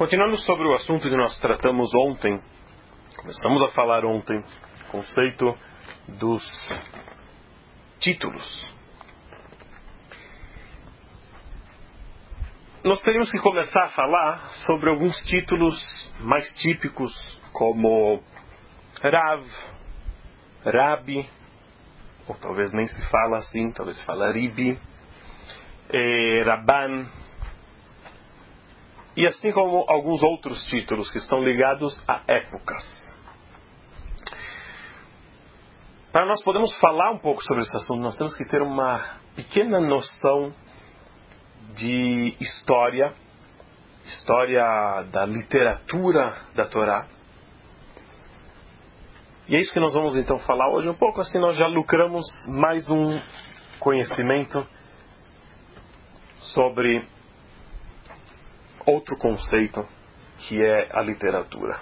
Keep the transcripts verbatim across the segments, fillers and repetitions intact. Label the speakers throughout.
Speaker 1: Continuando sobre o assunto que nós tratamos ontem, começamos a falar ontem, conceito dos títulos. Nós teríamos que começar a falar sobre alguns títulos mais típicos, como Rav, Rabi, ou talvez nem se fala assim, talvez se fala Ribi, eh, Rabban, e assim como alguns outros títulos que estão ligados a épocas. Para nós podermos falar um pouco sobre esse assunto, nós temos que ter uma pequena noção de história, história da literatura da Torá. E é isso que nós vamos então falar hoje um pouco, assim nós já lucramos mais um conhecimento sobre outro conceito que é a literatura.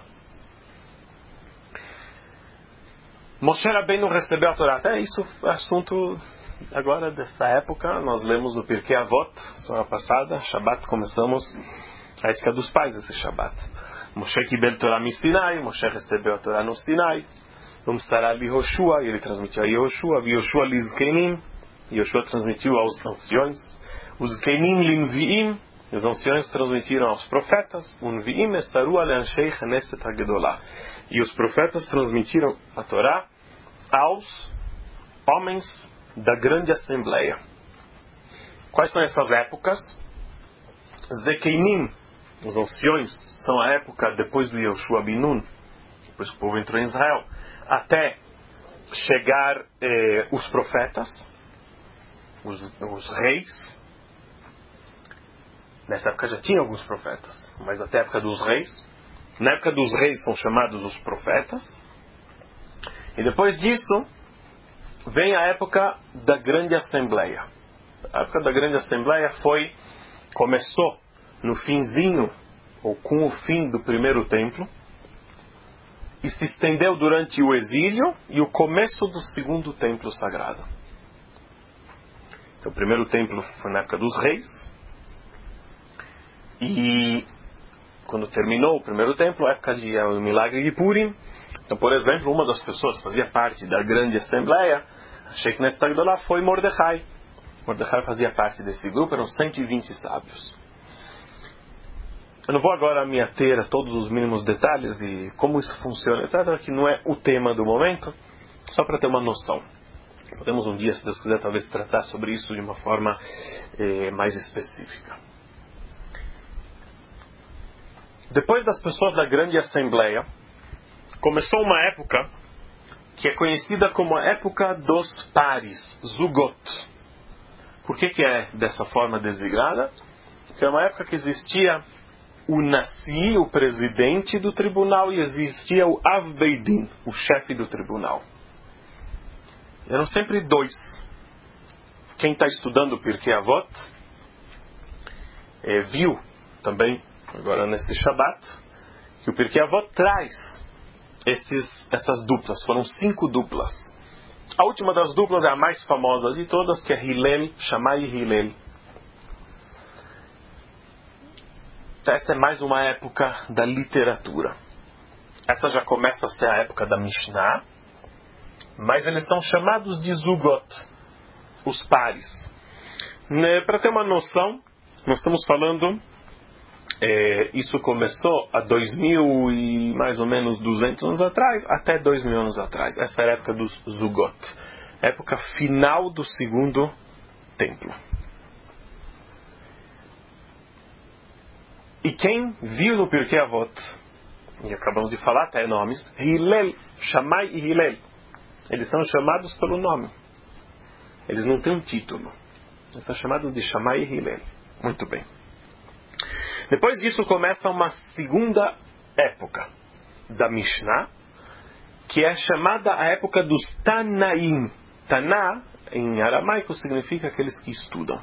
Speaker 1: Moshe Rabbeinu recebeu a Torá, até isso é assunto agora dessa época. Nós lemos no Pirkei Avot, semana passada, Shabbat, começamos a ética dos pais esse Shabbat. Moshe Kibel Torá mi Sinai, Moshe recebeu a Torá no Sinai, Umsará li Yoshua, e ele transmitiu a Yoshua, Yoshua li Zkenim, Yoshua transmitiu aos anciões, os Zkenim li Nviim, os anciões transmitiram aos profetas, Unviim esaru ale anshei Knesset HaGedolah, e os profetas transmitiram a Torá aos homens da grande assembleia. Quais são essas épocas? Zekenim, os anciões, são a época depois do Yoshua bin Nun, depois que o povo entrou em Israel, até chegar eh, os profetas, os, os reis. Nessa época já tinha alguns profetas, mas até a época dos reis. Na época dos reis são chamados os profetas. E depois disso vem a época da grande assembleia. A época da grande assembleia foi, começou no finzinho, ou com o fim do primeiro templo, e se estendeu durante o exílio e o começo do segundo templo sagrado. Então o primeiro templo foi na época dos reis, e quando terminou o primeiro templo, a época de o milagre de Purim. Então, por exemplo, uma das pessoas que fazia parte da grande assembleia, a Sheikh Knesset HaGedolah, foi Mordecai. Mordecai fazia parte desse grupo, eram cento e vinte sábios. Eu não vou agora me ater a todos os mínimos detalhes de como isso funciona, etcétera, que não é o tema do momento, só para ter uma noção. Podemos um dia, se Deus quiser, talvez tratar sobre isso de uma forma eh, mais específica. Depois das pessoas da grande assembleia, começou uma época que é conhecida como a época dos pares, Zugot. Por que que é dessa forma designada? Porque é uma época que existia o Nasi, o presidente do tribunal, e existia o Av Beidin, o chefe do tribunal. Eram sempre dois. Quem está estudando o Pirkei Avot é, viu também, agora nesse Shabbat, que o Pirkei Avot traz esses, essas duplas. Foram cinco duplas. A última das duplas é a mais famosa de todas, que é Hillel, Shammai e Hillel. Essa é mais uma época da literatura. Essa já começa a ser a época da Mishnah, mas eles são chamados de Zugot, os pares. Né, para ter uma noção, nós estamos falando, é, isso começou há dois mil e mais ou menos duzentos anos atrás, até dois mil anos atrás. Essa é a época dos Zugot, época final do segundo templo. E quem viu no Pirkei Avot, e acabamos de falar até nomes, Hillel, Shammai e Hillel, eles são chamados pelo nome. Eles não têm um título. Eles são chamados de Shammai e Hillel. Muito bem. Depois disso começa uma segunda época da Mishnah, que é chamada a época dos Tanaim. Taná, em aramaico, significa aqueles que estudam.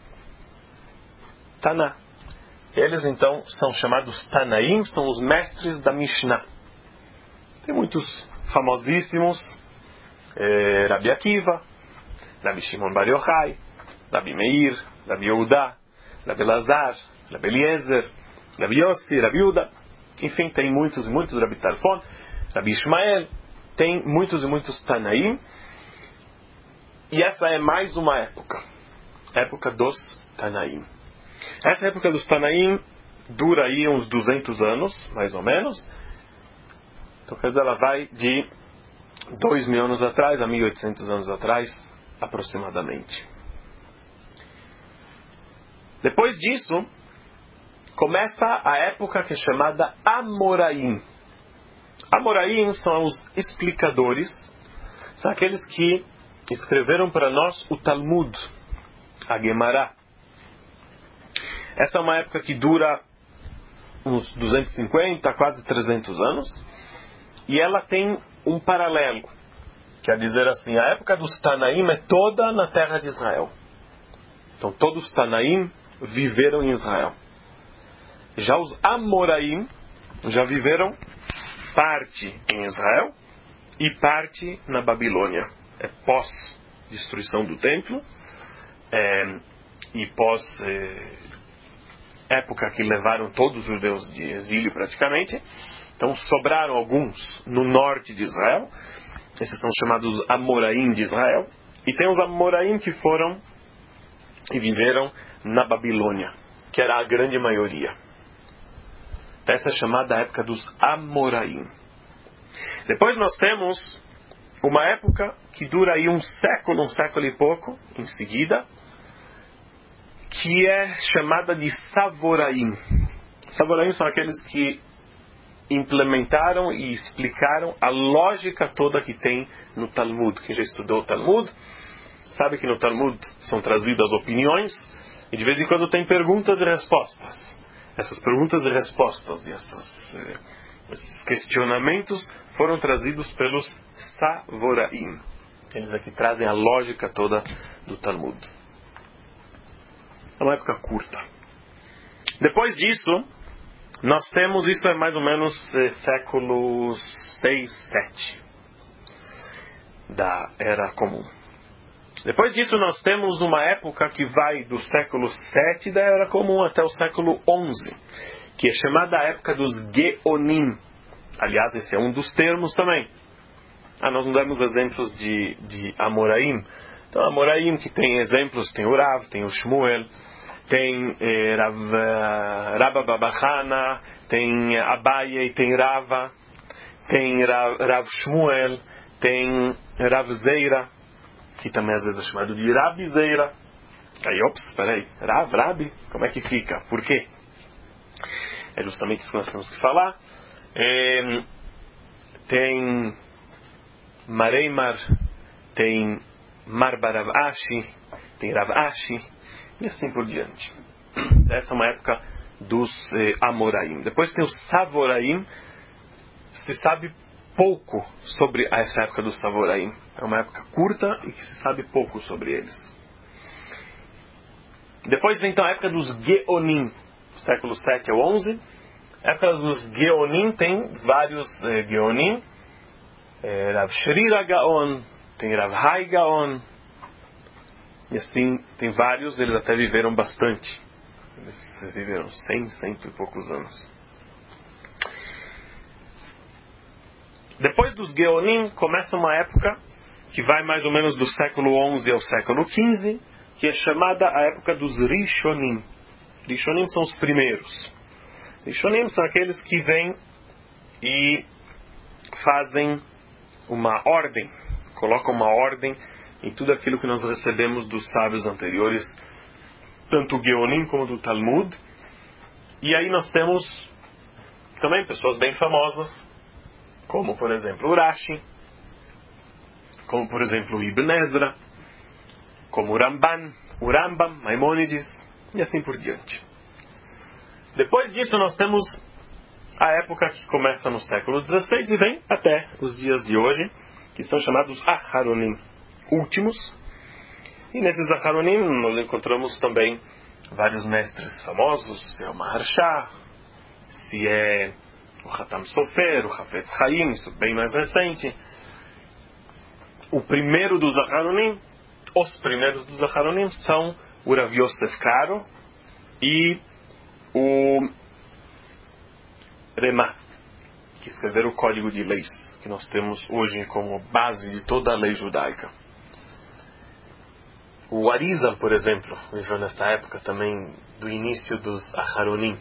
Speaker 1: Taná. Eles, então, são chamados Tanaim, são os mestres da Mishnah. Tem muitos famosíssimos, eh, Rabi Akiva, Rabi Shimon Bar Yochai, Rabi Meir, Rabi Yehuda, Rabi Elazar, Rabi Eliezer, Rabi Yossi, Rabi Yehuda, enfim, tem muitos e muitos, Rabi Tarfon, Rabi Ishmael, tem muitos e muitos Tanaim. E essa é mais uma época, época dos Tanaim. Essa época dos Tanaim dura aí uns duzentos anos, mais ou menos. Então, quer dizer, ela vai de dois mil anos atrás a mil e oitocentos anos atrás, aproximadamente. Depois disso, começa a época que é chamada Amoraim. Amoraim são os explicadores, são aqueles que escreveram para nós o Talmud, a Gemara. Essa é uma época que dura uns duzentos e cinquenta, quase trezentos anos, e ela tem um paralelo. Quer dizer assim, a época dos Tanaim é toda na terra de Israel. Então todos os Tanaim viveram em Israel. Já os Amoraim já viveram parte em Israel e parte na Babilônia. É pós-destruição do templo é, e pós é, época que levaram todos os judeus de exílio praticamente. Então sobraram alguns no norte de Israel. Esses são chamados Amoraim de Israel. E tem os Amoraim que foram e viveram na Babilônia, que era a grande maioria. Essa é chamada época dos Amoraim. Depois nós temos uma época que dura aí um século, um século e pouco, em seguida, que é chamada de Savoraim. Savoraim são aqueles que implementaram e explicaram a lógica toda que tem no Talmud. Quem já estudou o Talmud sabe que no Talmud são trazidas opiniões e de vez em quando tem perguntas e respostas. Essas perguntas e respostas e essas, eh, esses questionamentos foram trazidos pelos Savoraim. Eles aqui trazem a lógica toda do Talmud. É uma época curta. Depois disso, nós temos, isso é mais ou menos eh, século seis, sete da Era Comum. Depois disso nós temos uma época que vai do século sete da Era Comum até o século onze, que é chamada a época dos Geonim. Aliás, esse é um dos termos também. Ah, nós não demos exemplos de, de Amoraim. Então, Amoraim, que tem exemplos, tem o Rav, tem o Shmuel, tem eh, Rav, Rabba Babachana, tem Abaye, tem Rava, tem Rav, Rav Shmuel, tem Rav Zeira, que também às vezes é chamado de Rabi Zeira. Aí, ops, espera aí, Rav, Rabi, como é que fica? Por quê? É justamente isso que nós temos que falar. É, tem Mareimar, tem Marba Rav Ashi, tem Rav Ashi, e assim por diante. Essa é uma época dos eh, Amoraim. Depois tem os Savoraim. Se sabe pouco sobre essa época dos Savoraim. É uma época curta e que se sabe pouco sobre eles. Depois vem então a época dos Geonim, século sete ao onze. A época dos Geonim tem vários eh, Geonim. Eh, Rav Shrira Gaon, tem Rav Hai Gaon. E assim, tem vários, eles até viveram bastante. Eles viveram cem, cento e poucos anos. Depois dos Geonim, começa uma época que vai mais ou menos do século onze ao século quinze, que é chamada a época dos Rishonim. Rishonim são os primeiros. Rishonim são aqueles que vêm e fazem uma ordem, colocam uma ordem em tudo aquilo que nós recebemos dos sábios anteriores, tanto o Geonim como do Talmud. E aí nós temos também pessoas bem famosas, como por exemplo Urashi, como por exemplo Ibn Ezra, como o Ramban, o Rambam, Maimônides, e assim por diante. Depois disso nós temos a época que começa no século dezesseis e vem até os dias de hoje, que são chamados Acharonim, últimos. E nesses Acharonim nós encontramos também vários mestres famosos, se é o Maharsha, se é o Hatam Sofer, o Hafetz Chaim, isso bem mais recente. O primeiro dos Acharonim, os primeiros dos Acharonim são o Rav Yosef Karo e o Remá, que escreveram o Código de Leis, que nós temos hoje como base de toda a lei judaica. O Arizal, por exemplo, viveu nessa época também do início dos Aharonim.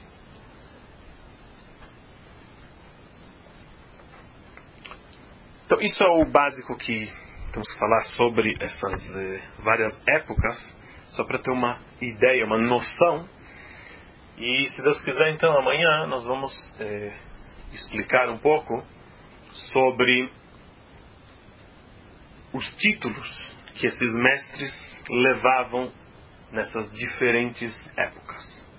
Speaker 1: Então isso é o básico que temos que falar sobre essas eh, várias épocas, só para ter uma ideia, uma noção. E se Deus quiser, então amanhã nós vamos eh, explicar um pouco sobre os títulos que esses mestres levavam nessas diferentes épocas.